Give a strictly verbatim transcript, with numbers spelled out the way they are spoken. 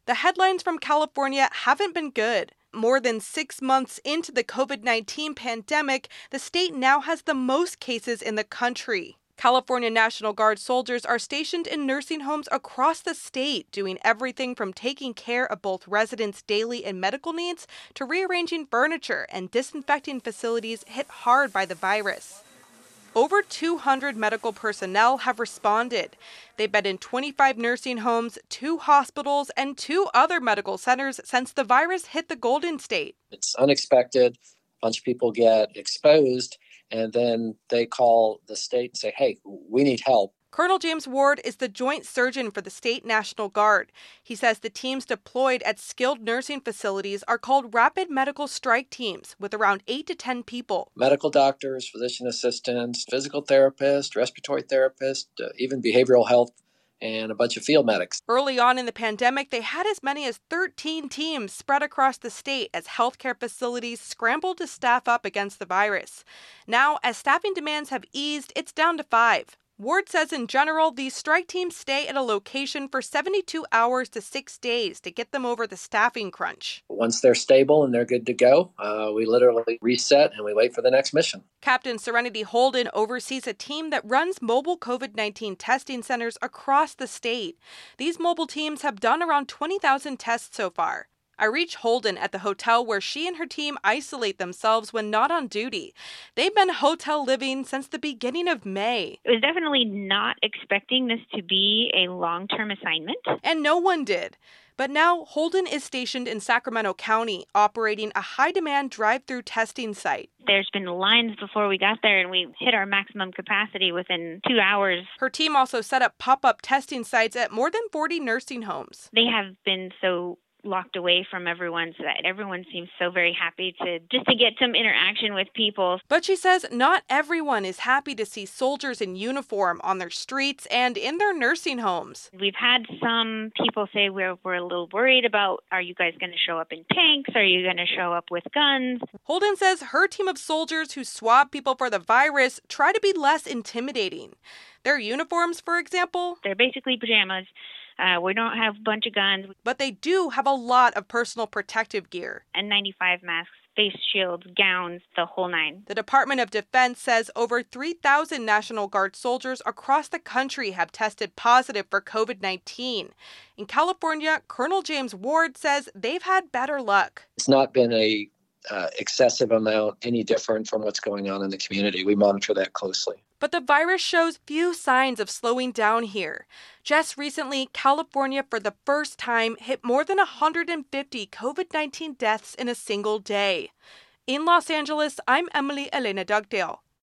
The headlines from California haven't been good. More than six months into the COVID nineteen pandemic, the state now has the most cases in the country. California National Guard soldiers are stationed in nursing homes across the state, doing everything from taking care of both residents' daily and medical needs to rearranging furniture and disinfecting facilities hit hard by the virus. Over two hundred medical personnel have responded. They've been in twenty-five nursing homes, two hospitals, and two other medical centers since the virus hit the Golden State. It's unexpected. A bunch of people get exposed, and then they call the state and say, hey, we need help. Colonel James Ward is the Joint Surgeon for the State National Guard. He says the teams deployed at skilled nursing facilities are called Rapid Medical Strike Teams, with around eight to ten people. Medical doctors, physician assistants, physical therapists, respiratory therapists, uh, even behavioral health, and a bunch of field medics. Early on in the pandemic, they had as many as thirteen teams spread across the state as healthcare facilities scrambled to staff up against the virus. Now, as staffing demands have eased, it's down to five. Ward says in general, these strike teams stay at a location for seventy-two hours to six days to get them over the staffing crunch. Once they're stable and they're good to go, uh, we literally reset and we wait for the next mission. Captain Serenity Holden oversees a team that runs mobile COVID nineteen testing centers across the state. These mobile teams have done around twenty thousand tests so far. I reach Holden at the hotel where she and her team isolate themselves when not on duty. They've been hotel living since the beginning of May. It was definitely not expecting this to be a long-term assignment. And no one did. But now Holden is stationed in Sacramento County, operating a high-demand drive-through testing site. There's been lines before we got there, and we hit our maximum capacity within two hours. Her team also set up pop-up testing sites at more than forty nursing homes. They have been so locked away from everyone so that everyone seems so very happy to just to get some interaction with people. But she says not everyone is happy to see soldiers in uniform on their streets and in their nursing homes. We've had some people say we're, we're a little worried about, are you guys going to show up in tanks? Are you going to show up with guns? Holden says her team of soldiers who swab people for the virus try to be less intimidating. Their uniforms, for example, they're basically pajamas. Uh, we don't have a bunch of guns. But they do have a lot of personal protective gear. N ninety-five masks, face shields, gowns, the whole nine. The Department of Defense says over three thousand National Guard soldiers across the country have tested positive for COVID nineteen. In California, Colonel James Ward says they've had better luck. It's not been a uh, excessive amount, any different from what's going on in the community. We monitor that closely. But the virus shows few signs of slowing down here. Just recently, California, for the first time, hit more than one hundred fifty COVID nineteen deaths in a single day. In Los Angeles, I'm Emily Elena Dugdale.